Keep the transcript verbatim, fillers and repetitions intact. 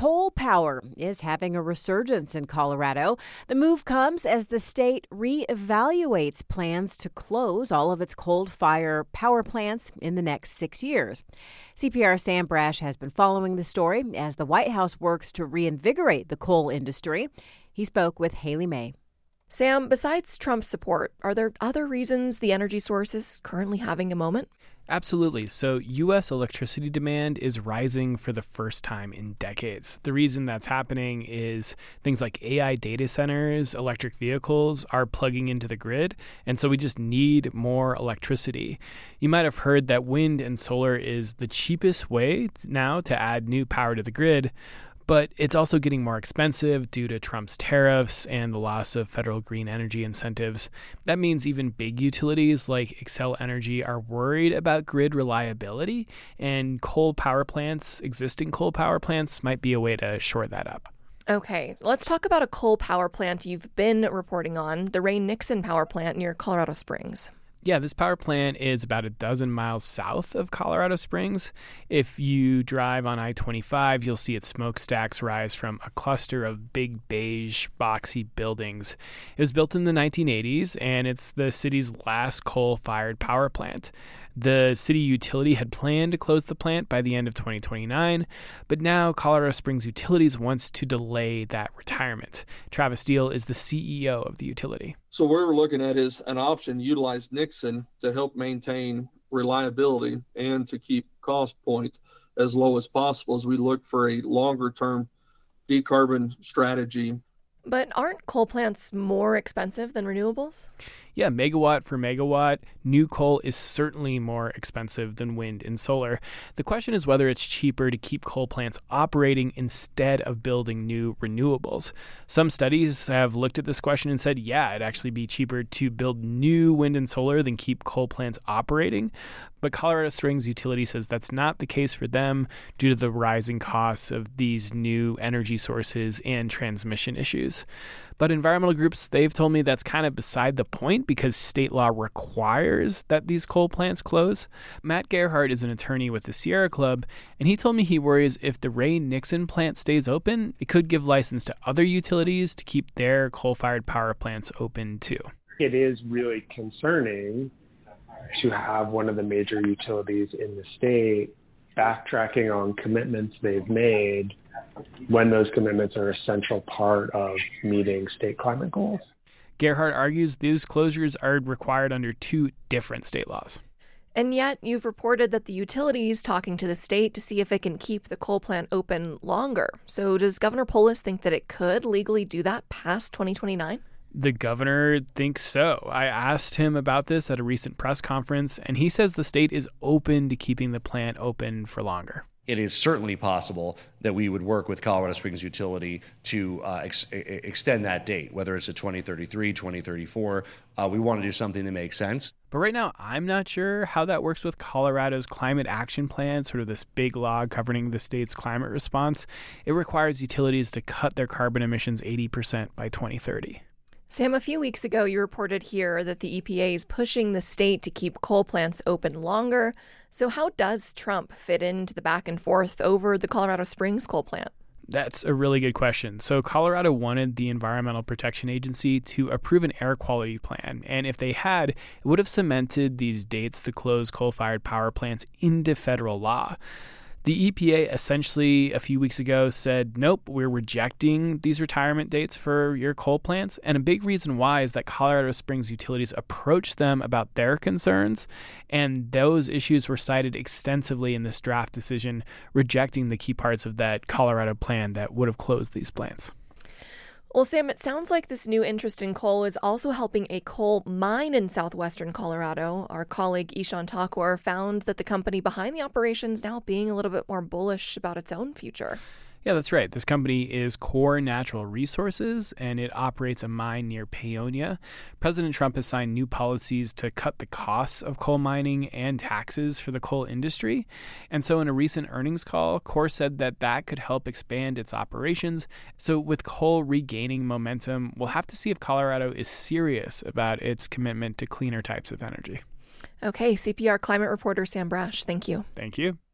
Coal power is having a resurgence in Colorado. The move comes as the state reevaluates plans to close all of its coal-fired power plants in the next six years. C P R's Sam Brash has been following the story as the White House works to reinvigorate the coal industry. He spoke with Haley May. Sam, besides Trump's support, are there other reasons the energy source is currently having a moment? Absolutely. So U S electricity demand is rising for the first time in decades. The reason that's happening is things like A I data centers, electric vehicles are plugging into the grid, and so we just need more electricity. You might have heard that wind and solar is the cheapest way now to add new power to the grid, but it's also getting more expensive due to Trump's tariffs and the loss of federal green energy incentives. That means even big utilities like Xcel Energy are worried about grid reliability, and coal power plants, existing coal power plants, might be a way to shore that up. Okay, let's talk about a coal power plant you've been reporting on, the Ray Nixon power plant near Colorado Springs. Yeah, this power plant is about a dozen miles south of Colorado Springs. If you drive on I twenty-five, you'll see its smokestacks rise from a cluster of big beige, boxy buildings. It was built in the nineteen eighties, and it's the city's last coal-fired power plant. The city utility had planned to close the plant by the end of twenty twenty-nine, but now Colorado Springs Utilities wants to delay that retirement. Travis Steele is the C E O of the utility. So what we're looking at is an option to utilize Nixon to help maintain reliability and to keep cost point as low as possible as we look for a longer-term decarbon strategy. But aren't coal plants more expensive than renewables? Yeah, megawatt for megawatt, new coal is certainly more expensive than wind and solar. The question is whether it's cheaper to keep coal plants operating instead of building new renewables. Some studies have looked at this question and said, yeah, it'd actually be cheaper to build new wind and solar than keep coal plants operating. But Colorado Springs Utility says that's not the case for them due to the rising costs of these new energy sources and transmission issues. But environmental groups, they've told me that's kind of beside the point because state law requires that these coal plants close. Matt Gerhardt is an attorney with the Sierra Club, and he told me he worries if the Ray Nixon plant stays open, it could give license to other utilities to keep their coal-fired power plants open too. It is really concerning to have one of the major utilities in the state backtracking on commitments they've made when those commitments are a central part of meeting state climate goals. Gerhardt argues these closures are required under two different state laws. And yet you've reported that the utility is talking to the state to see if it can keep the coal plant open longer. So does Governor Polis think that it could legally do that past twenty twenty-nine? The governor thinks so. I asked him about this at a recent press conference, and he says the state is open to keeping the plant open for longer. It is certainly possible that we would work with Colorado Springs Utility to uh, ex- extend that date, whether it's to twenty thirty-three, twenty thirty-four. Uh, we want to do something that makes sense. But right now, I'm not sure how that works with Colorado's Climate Action Plan, sort of this big law governing the state's climate response. It requires utilities to cut their carbon emissions eighty percent by twenty thirty. Sam, a few weeks ago, you reported here that the E P A is pushing the state to keep coal plants open longer. So how does Trump fit into the back and forth over the Colorado Springs coal plant? That's a really good question. So Colorado wanted the Environmental Protection Agency to approve an air quality plan. And if they had, it would have cemented these dates to close coal-fired power plants into federal law. The E P A essentially a few weeks ago said, nope, we're rejecting these retirement dates for your coal plants. And a big reason why is that Colorado Springs Utilities approached them about their concerns. And those issues were cited extensively in this draft decision, rejecting the key parts of that Colorado plan that would have closed these plants. Well, Sam, it sounds like this new interest in coal is also helping a coal mine in southwestern Colorado. Our colleague Ishan Thakur found that the company behind the operation is now being a little bit more bullish about its own future. Yeah, that's right. This company is Core Natural Resources, and it operates a mine near Paonia. President Trump has signed new policies to cut the costs of coal mining and taxes for the coal industry. And so in a recent earnings call, Core said that that could help expand its operations. So with coal regaining momentum, we'll have to see if Colorado is serious about its commitment to cleaner types of energy. Okay, C P R climate reporter Sam Brash, thank you. Thank you.